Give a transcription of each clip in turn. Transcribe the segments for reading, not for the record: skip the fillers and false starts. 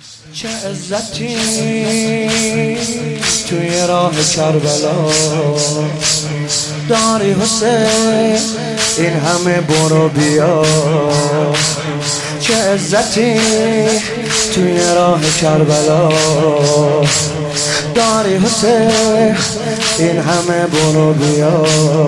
چه عزتی توی راه کربلا داری حسین، این همه برو بیا. چه عزتی توی راه کربلا داری حسین، این همه برو بیا.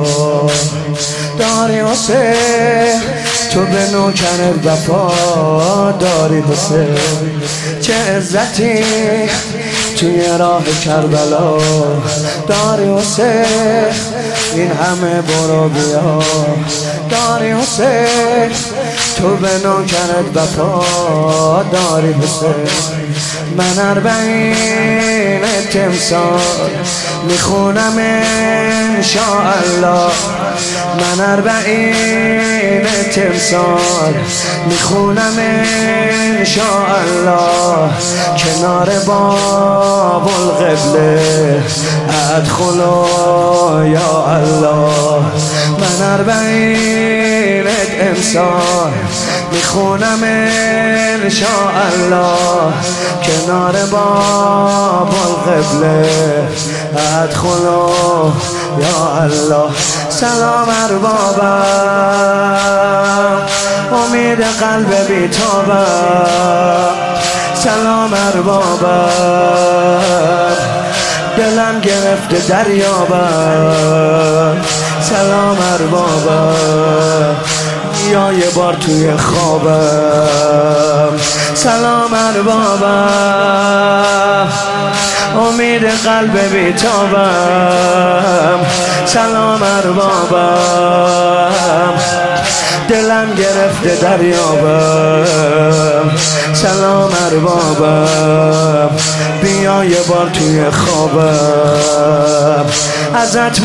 داری حسین، تو به نوکرت وفا داری حسین. چه عزتی توی راه کربلا داری حسین، این همه برو بیا. داری حسین، تو به نوکرت وفا داری حسین. من 40 تمثال میخونم انشاءالله. من 40 تمثال میخونم انشاءالله. کنار باب القبله ادخلوا یا الله. من 40 امسال میخونم انشاءالله. کنار باب القبله ادخلوا یا الله. سلام اربابم، امید قلب بیتابم. سلام اربابم، دلم گرفته دریابم. سلام اربابم، یا یه بار توی خوابم. سلام اربابم، امید قلب بیتابم. سلام اربابم، دلم گرفته دریابم. سلام اربابم، بیا یه بار توی خوابم. ازت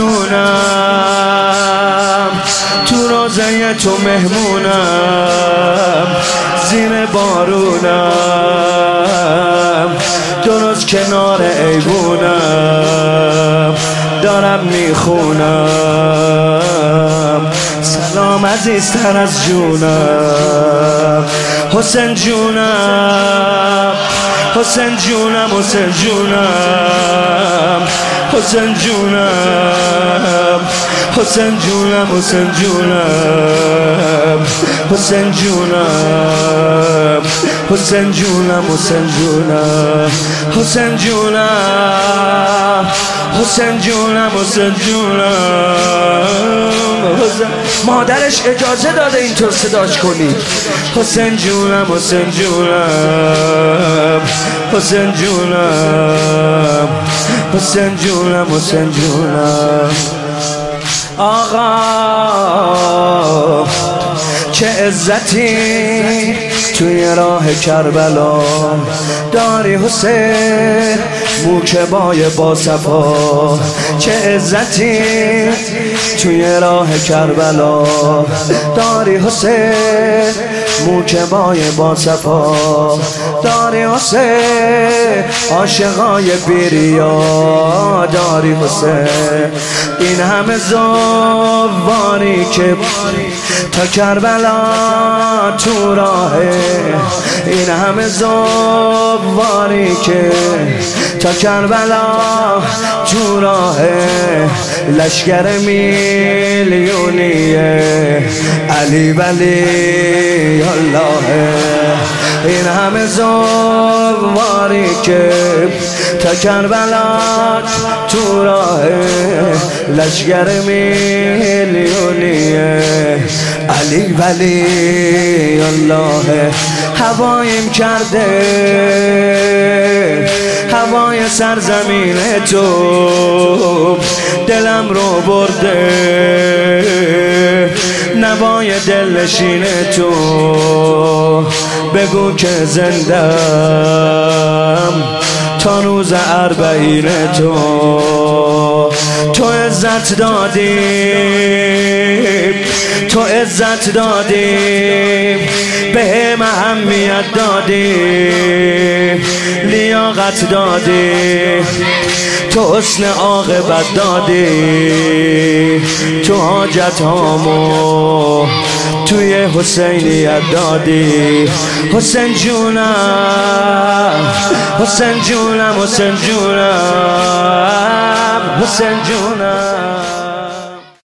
ممنونم، تو روزه تو مهمونم. زیر بارونم، درست کنار ایوونم، دارم میخونم. سلام عزیزتر از جونم، حسین جونم، حسین جونم، حسین جونم، حسین جونم، حسین جونم، حسین جونم، حسین جونم، حسین جونم، حسین جونم، حسین جونم، حسین جونم، حسین جونم. مادرش اجازه داده اینطور صداش کنی. حسین جونم، حسین جونم، حسین جونم، حسین جونم، حسین جونم. آقا چه عزتی توی راه کربلا داری حسین، موکبای با صفا. چه عزتی توی راه کربلا داری حسین، موکبای با صفا داری حسین. عاشقای بیریا داری حسین، این همه زواری که تا کربلا تو راهه. این همه زواری که تا کربلا تو راهه. لشکر میلیونیه علی ولی الله. این همه زواری که تا کربلا تو راهه. لشکر میلیونیه علی ولی الله. هوایم کرده هوای سرزمین تو، دلم رو برده نوای دلنشین تو. بگو که زندم تا روز 40 تو. تو عزت دادی، تو عزت دادی، به اهمیت دادی، لیاقت دادی، تو حسن عاقبت دادی. تو حاجت هامو توی حسینیت دادی. حسین جونم، حسین جونم حسین جونم حسین جونم